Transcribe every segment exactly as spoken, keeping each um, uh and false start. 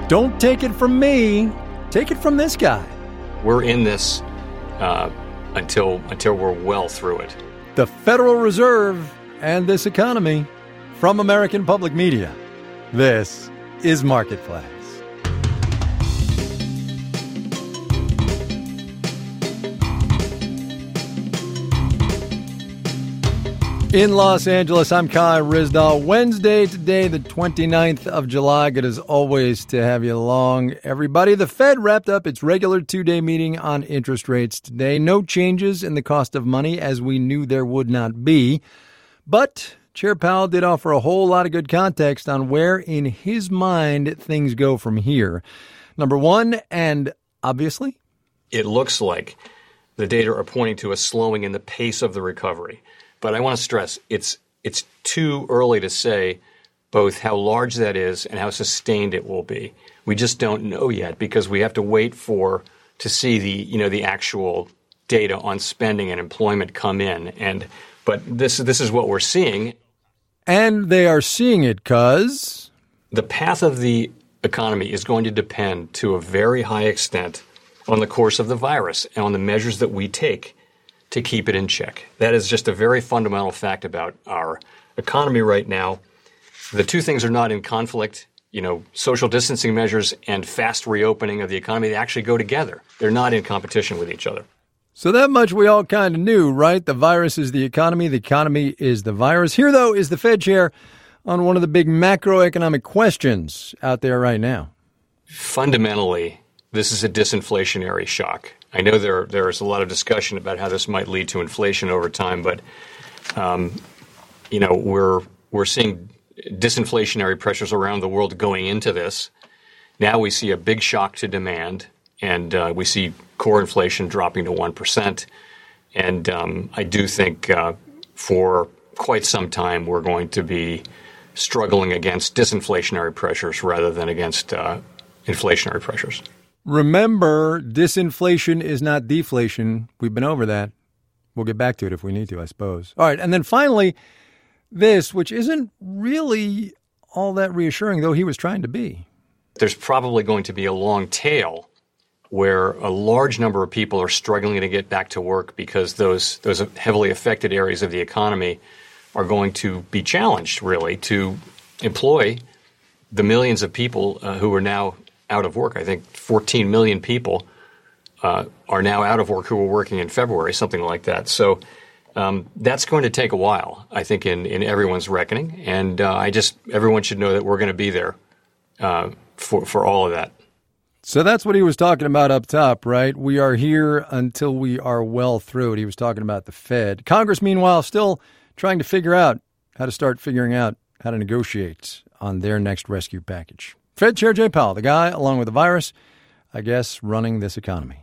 Don't take it from me. Take it from this guy. We're in this uh, until until we're well through it. The Federal Reserve and this economy. From American Public Media, this is Marketplace. In Los Angeles, I'm Kai Ryssdal. Wednesday today, the twenty-ninth of July. Good as always to have you along, everybody. The Fed wrapped up its regular two-day meeting on interest rates today. No changes in the cost of money, as we knew there would not be. But Chair Powell did offer a whole lot of good context on where, in his mind, things go from here. Number one, and obviously, it looks like the data are pointing to a slowing in the pace of the recovery. But I want to stress, it's it's too early to say both how large that is and how sustained it will be. We just don't know yet because we have to wait for to see the you know the actual data on spending and employment come in. And but this this is what we're seeing. And they are seeing it because the path of the economy is going to depend to a very high extent on the course of the virus and on the measures that we take to keep it in check. That is just a very fundamental fact about our economy right now. The two things are not in conflict. You know, social distancing measures and fast reopening of the economy, they actually go together. They're not in competition with each other. So that much we all kind of knew, right? The virus is the economy. The economy is the virus. Here, though, is the Fed chair on one of the big macroeconomic questions out there right now. Fundamentally, this is a disinflationary shock. I know there there is a lot of discussion about how this might lead to inflation over time, but um, you know we're we're seeing disinflationary pressures around the world going into this. Now we see a big shock to demand, and uh, we see core inflation dropping to one percent. And um, I do think uh, for quite some time we're going to be struggling against disinflationary pressures rather than against uh, inflationary pressures. Remember, disinflation is not deflation. We've been over that. We'll get back to it if we need to, I suppose. All right. And then finally, this, which isn't really all that reassuring, though he was trying to be. There's probably going to be a long tail where a large number of people are struggling to get back to work because those those heavily affected areas of the economy are going to be challenged, really, to employ the millions of people uh, who are now out of work. I think fourteen million people uh, are now out of work who were working in February, something like that. So um, that's going to take a while, I think, in, in everyone's reckoning. And uh, I just everyone should know that we're going to be there uh, for, for all of that. So that's what he was talking about up top, right? We are here until we are well through it. He was talking about the Fed. Congress, meanwhile, still trying to figure out how to start figuring out how to negotiate on their next rescue package. Fed Chair Jay Powell, the guy, along with the virus, I guess, running this economy.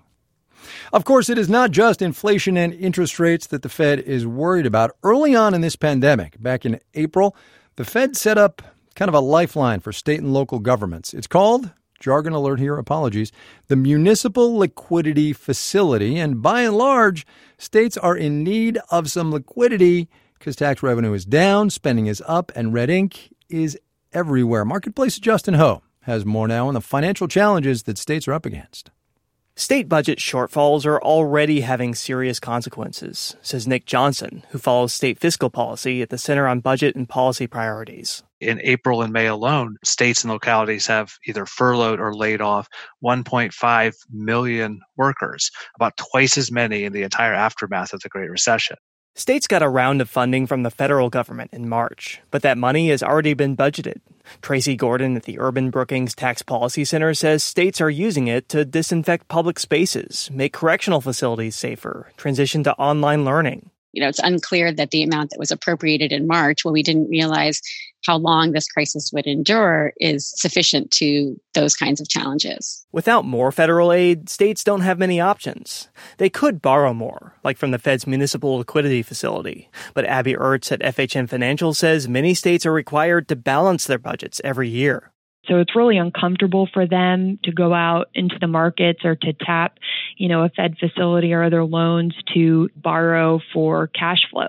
Of course, it is not just inflation and interest rates that the Fed is worried about. Early on in this pandemic, back in April, the Fed set up kind of a lifeline for state and local governments. It's called, jargon alert here, apologies, the Municipal Liquidity Facility. And by and large, states are in need of some liquidity because tax revenue is down, spending is up, and red ink is everywhere. Marketplace's Justin Ho has more now on the financial challenges that states are up against. State budget shortfalls are already having serious consequences, says Nick Johnson, who follows state fiscal policy at the Center on Budget and Policy Priorities. In April and May alone, states and localities have either furloughed or laid off one point five million workers, about twice as many in the entire aftermath of the Great Recession. States got a round of funding from the federal government in March, but that money has already been budgeted. Tracy Gordon at the Urban Brookings Tax Policy Center says states are using it to disinfect public spaces, make correctional facilities safer, transition to online learning. You know, it's unclear that the amount that was appropriated in March, when we didn't realize how long this crisis would endure, is sufficient to those kinds of challenges. Without more federal aid, states don't have many options. They could borrow more, like from the Fed's Municipal Liquidity Facility. But Abby Ertz at F H M Financial says many states are required to balance their budgets every year. So it's really uncomfortable for them to go out into the markets or to tap, you know, a Fed facility or other loans to borrow for cash flow.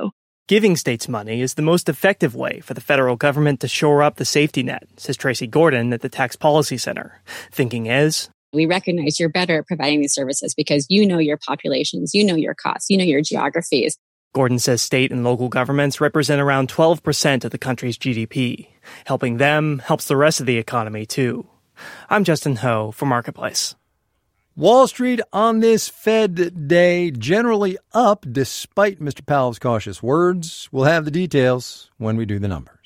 Giving states money is the most effective way for the federal government to shore up the safety net, says Tracy Gordon at the Tax Policy Center. Thinking is, we recognize you're better at providing these services because you know your populations, you know your costs, you know your geographies. Gordon says state and local governments represent around twelve percent of the country's G D P. Helping them helps the rest of the economy, too. I'm Justin Ho for Marketplace. Wall Street on this Fed day generally up despite Mister Powell's cautious words. We'll have the details when we do the numbers.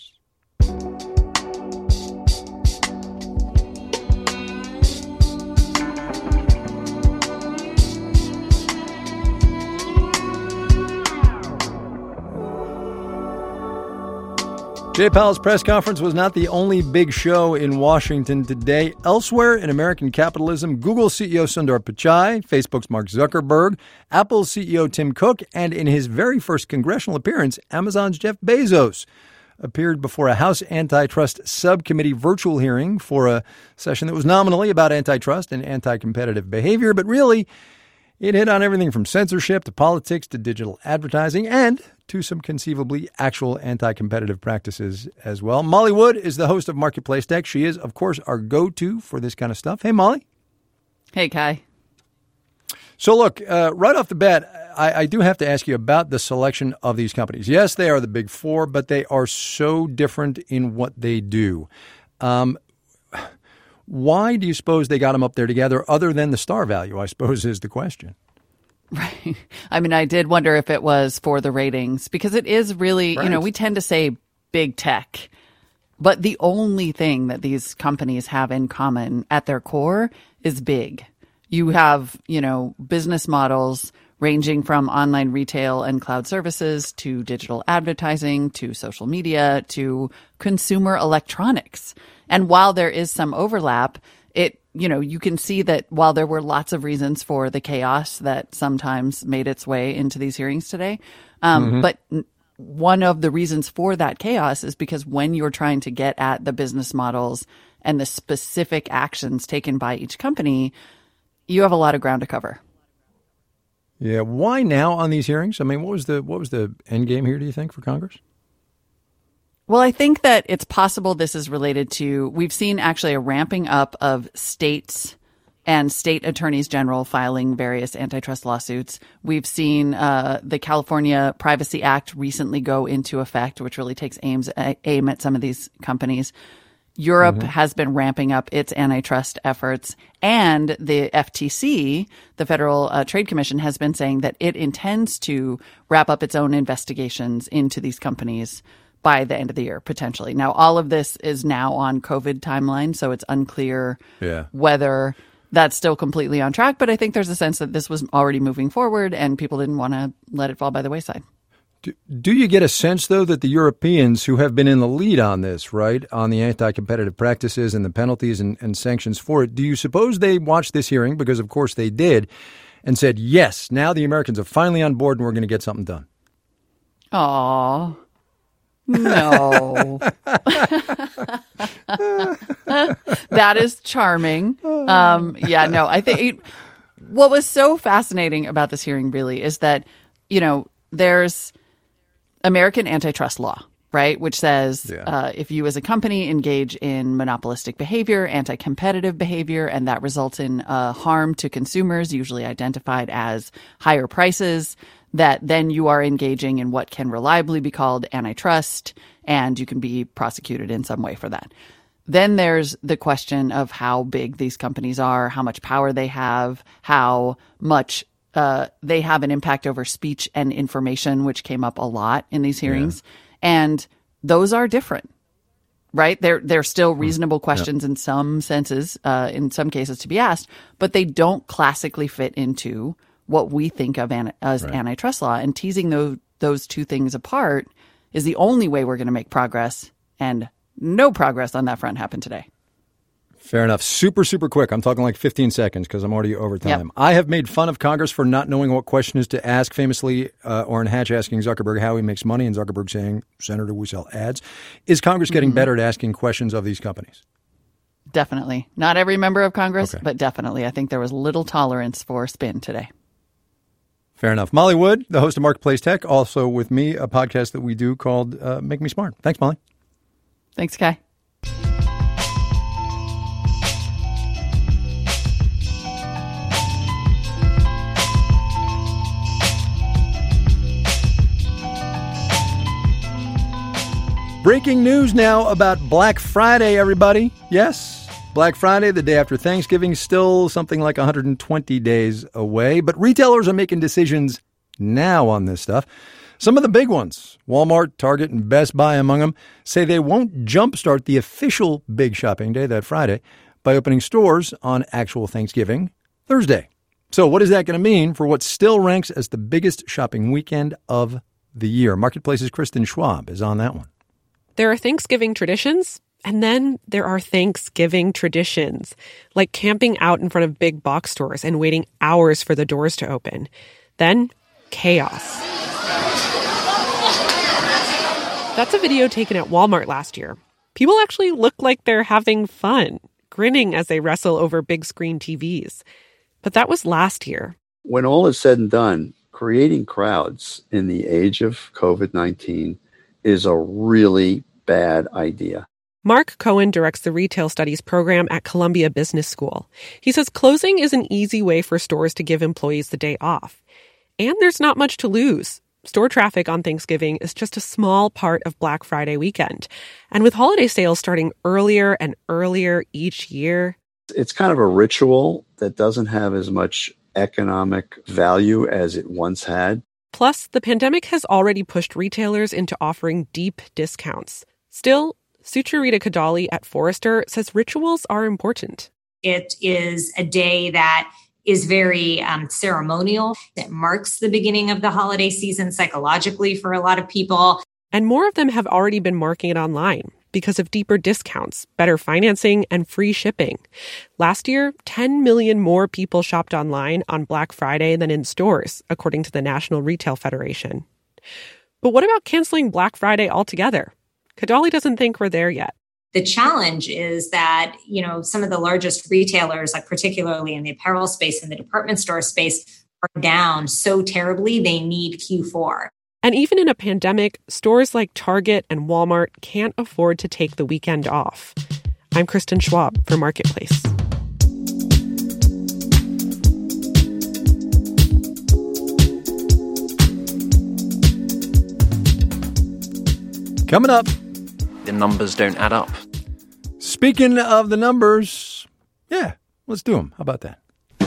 Jay Powell's press conference was not the only big show in Washington today. Elsewhere in American capitalism, Google C E O Sundar Pichai, Facebook's Mark Zuckerberg, Apple's C E O Tim Cook, and in his very first congressional appearance, Amazon's Jeff Bezos appeared before a House Antitrust Subcommittee virtual hearing for a session that was nominally about antitrust and anti-competitive behavior, but really it hit on everything from censorship to politics to digital advertising and to some conceivably actual anti-competitive practices as well. Molly Wood is the host of Marketplace Tech. She is, of course, our go-to for this kind of stuff. Hey, Molly. Hey, Kai. So, look, uh, right off the bat, I, I do have to ask you about the selection of these companies. Yes, they are the big four, but they are so different in what they do. Um, why do you suppose they got them up there together other than the star value, I suppose, is the question. Right. I mean, I did wonder if it was for the ratings because it is really, right. you know, we tend to say big tech, but the only thing that these companies have in common at their core is big. You have, you know, business models ranging from online retail and cloud services to digital advertising to social media to consumer electronics. And while there is some overlap, it you know, you can see that while there were lots of reasons for the chaos that sometimes made its way into these hearings today, um, mm-hmm. but one of the reasons for that chaos is because when you're trying to get at the business models and the specific actions taken by each company, you have a lot of ground to cover. Yeah. Why now on these hearings? I mean, what was the what was the end game here, do you think, for Congress? Well, I think that it's possible this is related to, we've seen actually a ramping up of states and state attorneys general filing various antitrust lawsuits. We've seen uh, the California Privacy Act recently go into effect, which really takes aims, aim at some of these companies. Europe mm-hmm. has been ramping up its antitrust efforts, and the F T C, the Federal uh, Trade Commission, has been saying that it intends to wrap up its own investigations into these companies by the end of the year, potentially. Now, all of this is now on COVID timeline, so it's unclear yeah. whether that's still completely on track. But I think there's a sense that this was already moving forward and people didn't want to let it fall by the wayside. Do, do you get a sense, though, that the Europeans who have been in the lead on this, right, on the anti-competitive practices and the penalties and, and sanctions for it, do you suppose they watched this hearing, because of course they did, and said, yes, now the Americans are finally on board and we're going to get something done? Aw. No. That is charming. Um, yeah, no, I think it, what was so fascinating about this hearing really is that, you know, there's American antitrust law, right, which says yeah. uh, if you as a company engage in monopolistic behavior, anti-competitive behavior, and that results in uh, harm to consumers, usually identified as higher prices, that then you are engaging in what can reliably be called antitrust, and you can be prosecuted in some way for that. Then there's the question of how big these companies are, how much power they have, how much uh, they have an impact over speech and information, which came up a lot in these hearings. Yeah. And those are different, right? They're, they're still reasonable questions yeah. in some senses, uh, in some cases to be asked, but they don't classically fit into what we think of an, as right. antitrust law. And teasing those, those two things apart is the only way we're going to make progress, and no progress on that front happened today. Fair enough. Super, super quick. I'm talking like fifteen seconds because I'm already over time. Yep. I have made fun of Congress for not knowing what question is to ask. Famously, uh, Orrin Hatch asking Zuckerberg how he makes money, and Zuckerberg saying, Senator, we sell ads. Is Congress getting mm-hmm. better at asking questions of these companies? Definitely. Not every member of Congress, okay. but definitely. I think there was little tolerance for spin today. Fair enough. Molly Wood, the host of Marketplace Tech, also with me, a podcast that we do called uh, Make Me Smart. Thanks, Molly. Thanks, Kai. Breaking news now about Black Friday, everybody. Yes, Black Friday, the day after Thanksgiving, still something like one hundred twenty days away. But retailers are making decisions now on this stuff. Some of the big ones, Walmart, Target, and Best Buy among them, say they won't jumpstart the official big shopping day, that Friday, by opening stores on actual Thanksgiving Thursday. So what is that going to mean for what still ranks as the biggest shopping weekend of the year? Marketplace's Kristen Schwab is on that one. There are Thanksgiving traditions, and then there are Thanksgiving traditions, like camping out in front of big box stores and waiting hours for the doors to open. Then, chaos. That's a video taken at Walmart last year. People actually look like they're having fun, grinning as they wrestle over big screen T Vs. But that was last year. When all is said and done, creating crowds in the age of covid nineteen is a really bad idea. Mark Cohen directs the Retail Studies program at Columbia Business School. He says closing is an easy way for stores to give employees the day off. And there's not much to lose. Store traffic on Thanksgiving is just a small part of Black Friday weekend. And with holiday sales starting earlier and earlier each year, it's kind of a ritual that doesn't have as much economic value as it once had. Plus, the pandemic has already pushed retailers into offering deep discounts. Still, Sucharita Kadali at Forrester says rituals are important. It is a day that is very um, ceremonial. It marks the beginning of the holiday season psychologically for a lot of people. And more of them have already been marking it online because of deeper discounts, better financing, and free shipping. Last year, ten million more people shopped online on Black Friday than in stores, according to the National Retail Federation. But what about canceling Black Friday altogether? Kadali doesn't think we're there yet. The challenge is that, you know, some of the largest retailers, like particularly in the apparel space and the department store space, are down so terribly they need Q four. And even in a pandemic, stores like Target and Walmart can't afford to take the weekend off. I'm Kristen Schwab for Marketplace. Coming up, the numbers don't add up. Speaking of the numbers, yeah, let's do them. How about that?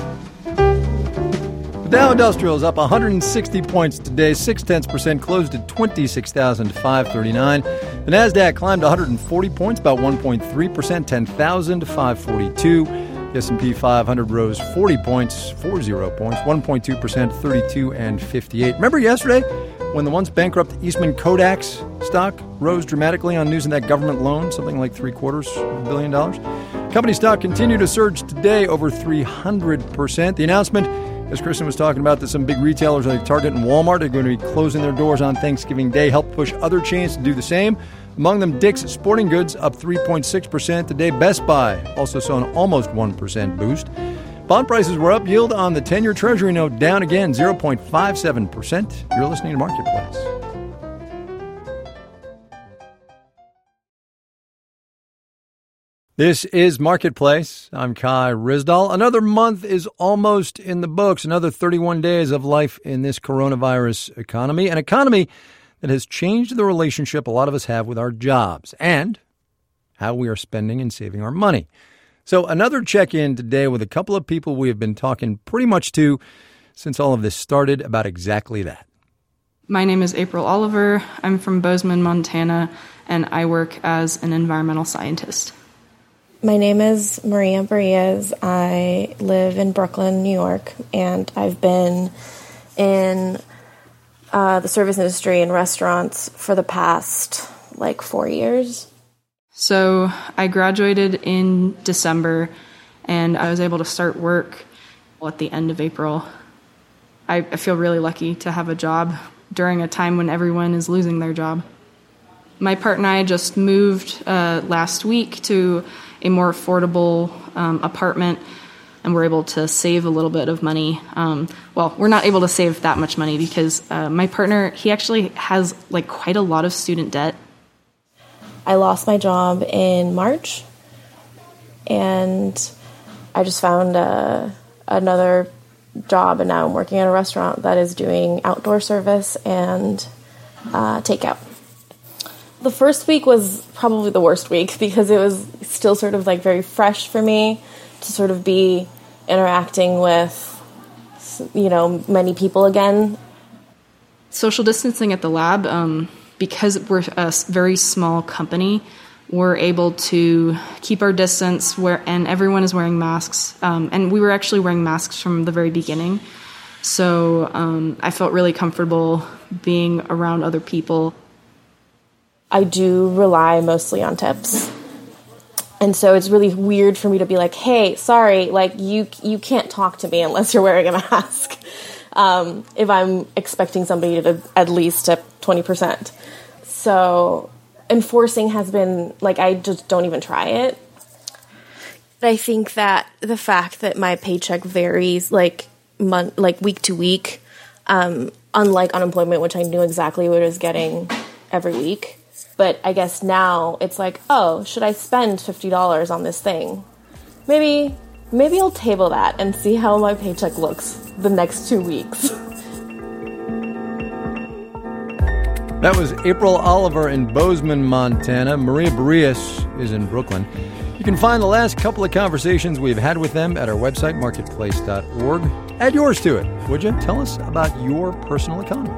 The Dow Industrial is up one hundred sixty points today, six tenths percent, closed at twenty-six thousand five hundred thirty-nine. The Nasdaq climbed one hundred forty points, about one point three percent, ten thousand five hundred forty-two. The S and P five hundred rose forty points, forty points, one point two percent, thirty-two and fifty-eight. Remember yesterday when the once bankrupt Eastman Kodak's stock rose dramatically on news of that government loan, something like three quarters of a billion dollars? Company stock continued to surge today over three hundred percent. The announcement, as Kristen was talking about, that some big retailers like Target and Walmart are going to be closing their doors on Thanksgiving Day, helped push other chains to do the same. Among them, Dick's Sporting Goods up three point six percent today. Best Buy also saw an almost one percent boost. Bond prices were up. Yield on the ten-year Treasury note down again, zero point five seven percent. You're listening to Marketplace. This is Marketplace. I'm Kai Ryssdal. Another month is almost in the books. Another thirty-one days of life in this coronavirus economy. An economy that has changed the relationship a lot of us have with our jobs and how we are spending and saving our money. So another check-in today with a couple of people we have been talking pretty much to since all of this started about exactly that. My name is April Oliver. I'm from Bozeman, Montana, and I work as an environmental scientist. My name is Maria Barillas. I live in Brooklyn, New York, and I've been in uh, the service industry and restaurants for the past, like, four years. So I graduated in December, and I was able to start work at the end of April. I, I feel really lucky to have a job during a time when everyone is losing their job. My partner and I just moved uh, last week to a more affordable um, apartment and we're able to save a little bit of money. Um, well, we're not able to save that much money because uh, my partner, he actually has like quite a lot of student debt. I lost my job in March, and I just found uh, another job, and now I'm working at a restaurant that is doing outdoor service and uh, takeout. The first week was probably the worst week because it was still sort of like very fresh for me to sort of be interacting with, you know, many people again. Social distancing at the lab, um, because we're a very small company, we're able to keep our distance where, and everyone is wearing masks. Um, and we were actually wearing masks from the very beginning. So um, I felt really comfortable being around other people. I do rely mostly on tips. And so it's really weird for me to be like, hey, sorry, like you you can't talk to me unless you're wearing a mask. Um, if I'm expecting somebody to at least tip twenty percent. So enforcing has been, like, I just don't even try it. I think that the fact that my paycheck varies like month, like week to week, um, unlike unemployment, which I knew exactly what I was getting every week. But I guess now it's like, oh, should I spend fifty dollars on this thing? Maybe, maybe I'll table that and see how my paycheck looks the next two weeks. That was April Oliver in Bozeman, Montana. Maria Barrias is in Brooklyn. You can find the last couple of conversations we've had with them at our website, marketplace dot org. Add yours to it, would you? Tell us about your personal economy.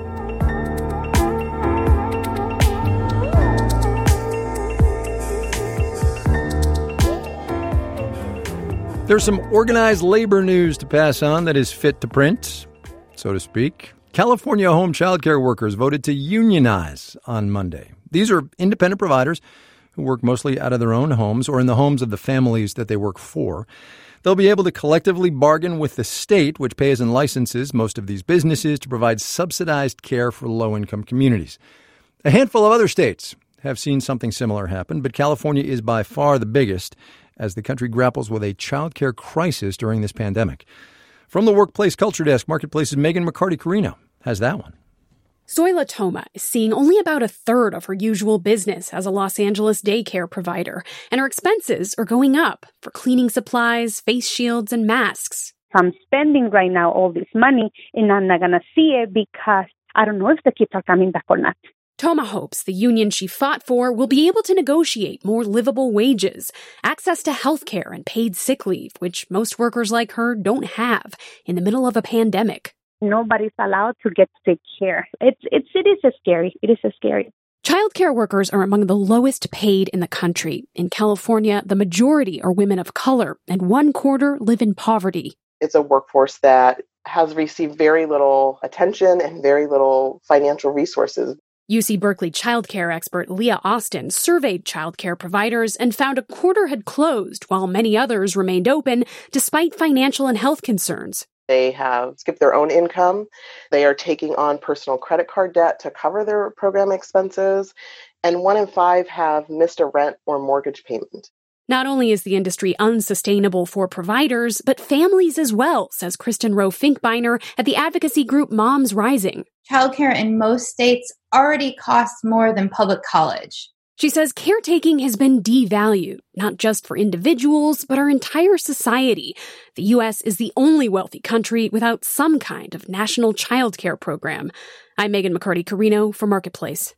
There's some organized labor news to pass on that is fit to print, so to speak. California home child care workers voted to unionize on Monday. These are independent providers who work mostly out of their own homes or in the homes of the families that they work for. They'll be able to collectively bargain with the state, which pays and licenses most of these businesses to provide subsidized care for low-income communities. A handful of other states have seen something similar happen, but California is by far the biggest as the country grapples with a child care crisis during this pandemic. From the Workplace Culture Desk, Marketplace's Megan McCarty-Carino has that one. Zoila Toma is seeing only about a third of her usual business as a Los Angeles daycare provider, and her expenses are going up for cleaning supplies, face shields, and masks. I'm spending right now all this money, and I'm not going to see it because I don't know if the kids are coming back or not. Toma hopes the union she fought for will be able to negotiate more livable wages, access to health care and paid sick leave, which most workers like her don't have in the middle of a pandemic. Nobody's allowed to get sick care. It's, it's, it is scary. It is scary. Childcare workers are among the lowest paid in the country. In California, the majority are women of color, and one quarter live in poverty. It's a workforce that has received very little attention and very little financial resources. U C Berkeley childcare expert Leah Austin surveyed childcare providers and found a quarter had closed while many others remained open despite financial and health concerns. They have skipped their own income. They are taking on personal credit card debt to cover their program expenses. And one in five have missed a rent or mortgage payment. Not only is the industry unsustainable for providers, but families as well, says Kristen Rowe Finkbeiner at the advocacy group Moms Rising. Childcare in most states already costs more than public college. She says caretaking has been devalued, not just for individuals, but our entire society. The U S is the only wealthy country without some kind of national child care program. I'm Megan McCarty-Carino for Marketplace.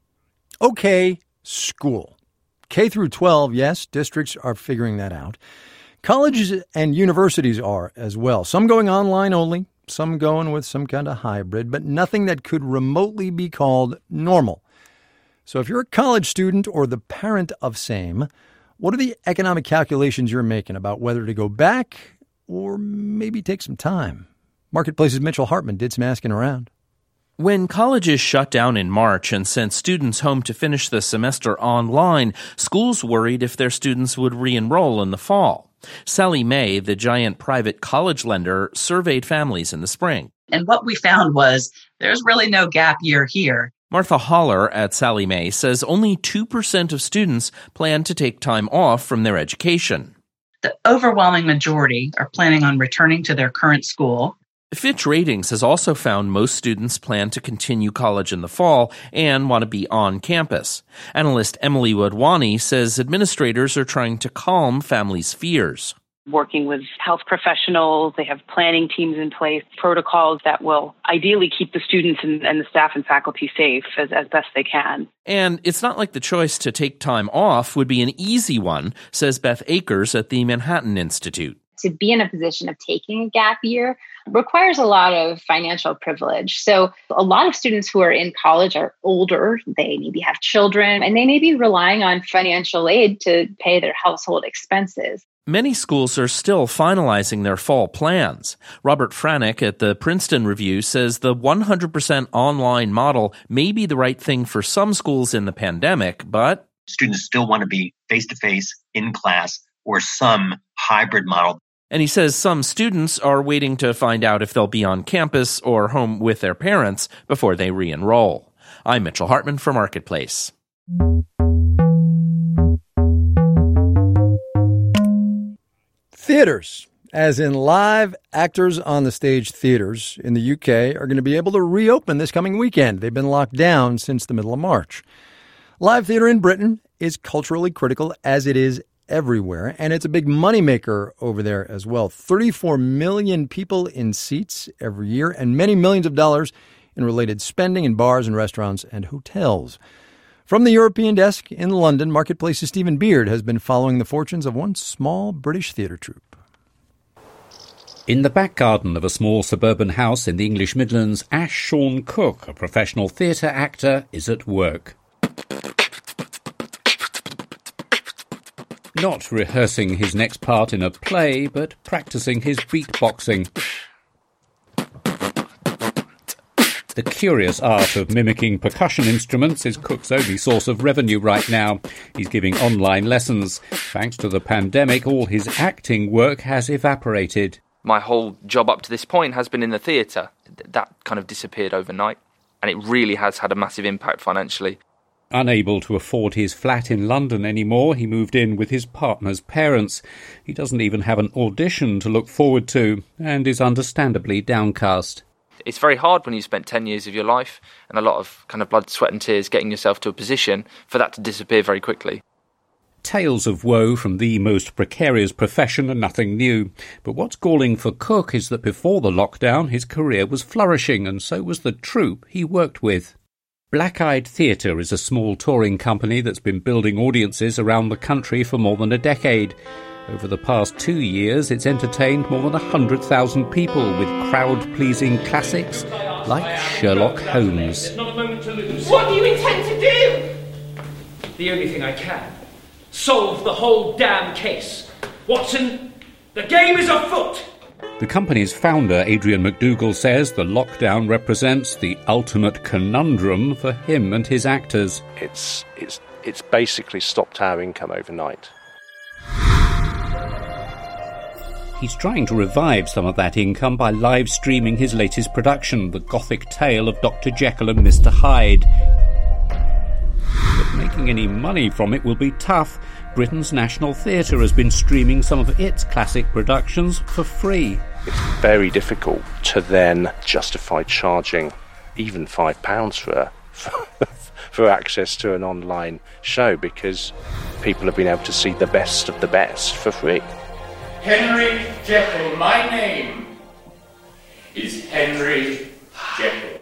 Okay, school. K through twelve, yes, districts are figuring that out. Colleges and universities are as well. Some going online only, some going with some kind of hybrid, but nothing that could remotely be called normal. So if you're a college student or the parent of same, what are the economic calculations you're making about whether to go back or maybe take some time? Marketplace's Mitchell Hartman did some asking around. When colleges shut down in March and sent students home to finish the semester online, schools worried if their students would re-enroll in the fall. Sallie Mae, the giant private college lender, surveyed families in the spring. And what we found was there's really no gap year here. Martha Holler at Sallie Mae says only two percent of students plan to take time off from their education. The overwhelming majority are planning on returning to their current school. Fitch Ratings has also found most students plan to continue college in the fall and want to be on campus. Analyst Emily Wadhwani says administrators are trying to calm families' fears. Working with health professionals, they have planning teams in place, protocols that will ideally keep the students and, and the staff and faculty safe as, as best they can. And it's not like the choice to take time off would be an easy one, says Beth Akers at the Manhattan Institute. To be in a position of taking a gap year requires a lot of financial privilege. So a lot of students who are in college are older, they maybe have children, and they may be relying on financial aid to pay their household expenses. Many schools are still finalizing their fall plans. Robert Franick at the Princeton Review says the one hundred percent online model may be the right thing for some schools in the pandemic, but students still want to be face-to-face in class or some hybrid model. And he says some students are waiting to find out if they'll be on campus or home with their parents before they re-enroll. I'm Mitchell Hartman for Marketplace. Theaters, as in live actors on the stage theaters in the U K, are going to be able to reopen this coming weekend. They've been locked down since the middle of March. Live theater in Britain is culturally critical, as it is everywhere, and it's a big moneymaker over there as well. thirty-four million people in seats every year and many millions of dollars in related spending in bars and restaurants and hotels. From the European desk in London, Marketplace's Stephen Beard has been following the fortunes of one small British theatre troupe. In the back garden of a small suburban house in the English Midlands, Ash Sean Cook, a professional theatre actor, is at work. Not rehearsing his next part in a play, but practising his beatboxing. The curious art of mimicking percussion instruments is Cook's only source of revenue right now. He's giving online lessons. Thanks to the pandemic, all his acting work has evaporated. My whole job up to this point has been in the theatre. That kind of disappeared overnight, and it really has had a massive impact financially. Unable to afford his flat in London anymore, he moved in with his partner's parents. He doesn't even have an audition to look forward to, and is understandably downcast. It's very hard when you've spent ten years of your life and a lot of kind of blood, sweat and tears getting yourself to a position for that to disappear very quickly. Tales of woe from the most precarious profession are nothing new. But what's galling for Cook is that before the lockdown, his career was flourishing, and so was the troupe he worked with. Black Eyed Theatre is a small touring company that's been building audiences around the country for more than a decade. Over the past two years, it's entertained more than one hundred thousand people with crowd-pleasing classics like Sherlock Holmes. Not a moment to lose. What do you intend to do? The only thing I can. Solve the whole damn case. Watson, the game is afoot! The company's founder, Adrian McDougall, says the lockdown represents the ultimate conundrum for him and his actors. It's, it's, it's basically stopped our income overnight. He's trying to revive some of that income by live streaming his latest production, The Gothic Tale of Doctor Jekyll and Mister Hyde. But making any money from it will be tough. Britain's National Theatre has been streaming some of its classic productions for free. It's very difficult to then justify charging even five pounds for, for, for access to an online show, because people have been able to see the best of the best for free. Henry Jekyll, my name is Henry Jekyll.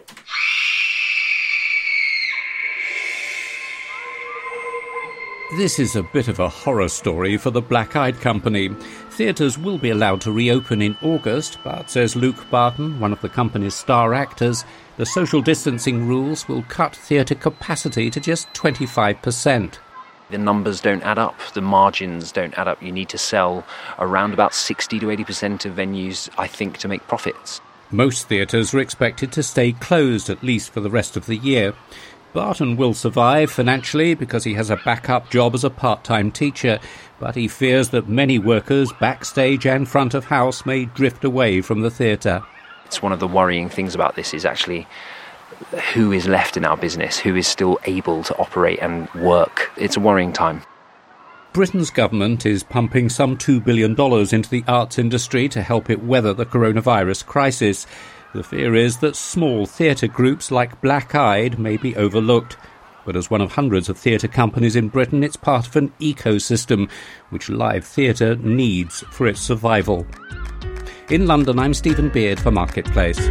This is a bit of a horror story for the Black Eyed Company. Theatres will be allowed to reopen in August, but, says Luke Barton, one of the company's star actors, the social distancing rules will cut theatre capacity to just twenty-five percent. The numbers don't add up, the margins don't add up. You need to sell around about sixty to eighty percent of venues, I think, to make profits. Most theatres are expected to stay closed, at least for the rest of the year. Barton will survive financially because he has a backup job as a part-time teacher, but he fears that many workers backstage and front of house may drift away from the theatre. It's one of the worrying things about this is actually who is left in our business, who is still able to operate and work. It's a worrying time. Britain's government is pumping some two billion dollars into the arts industry to help it weather the coronavirus crisis. The fear is that small theatre groups like Black Eyed may be overlooked. But as one of hundreds of theatre companies in Britain, it's part of an ecosystem which live theatre needs for its survival. In London, I'm Stephen Beard for Marketplace.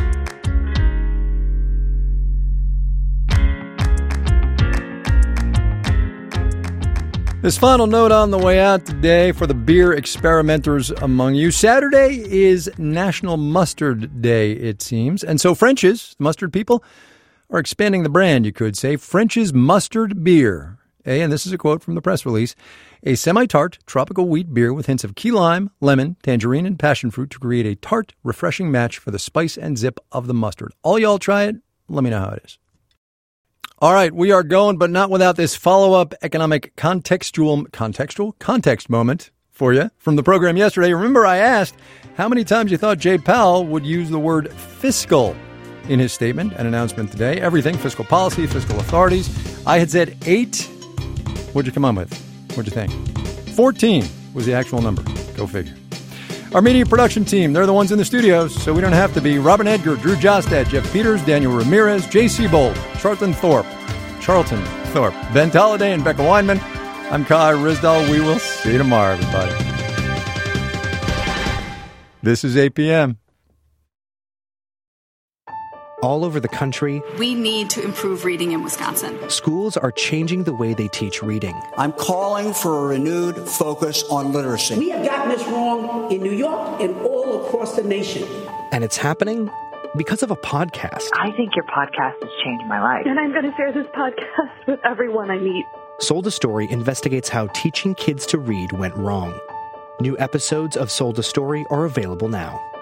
This final note on the way out today for the beer experimenters among you. Saturday is National Mustard Day, it seems. And so French's, the mustard people, are expanding the brand, you could say. French's Mustard Beer. A, and this is a quote from the press release, a semi-tart tropical wheat beer with hints of key lime, lemon, tangerine, and passion fruit to create a tart, refreshing match for the spice and zip of the mustard. All y'all try it. Let me know how it is. All right, we are going, but not without this follow-up economic contextual, contextual, context moment for you from the program yesterday. Remember, I asked how many times you thought Jay Powell would use the word fiscal in his statement and announcement today. Everything, fiscal policy, fiscal authorities. I had said eight. What'd you come on with? What'd you think? fourteen was the actual number. Go figure. Our media production team, they're the ones in the studios, so we don't have to be. Robin Edgar, Drew Jostad, Jeff Peters, Daniel Ramirez, Jay Seabold, Charlton Thorpe, Charlton Thorpe, Ben Tolliday, and Becca Weinman. I'm Kai Rizdal. We will see you tomorrow, everybody. This is eight p.m. All over the country, we need to improve reading in Wisconsin. Schools are changing the way they teach reading. I'm calling for a renewed focus on literacy. We have gotten this wrong in New York and all across the nation. And it's happening because of a podcast. I think your podcast has changed my life. And I'm going to share this podcast with everyone I meet. Sold a Story investigates how teaching kids to read went wrong. New episodes of Sold a Story are available now.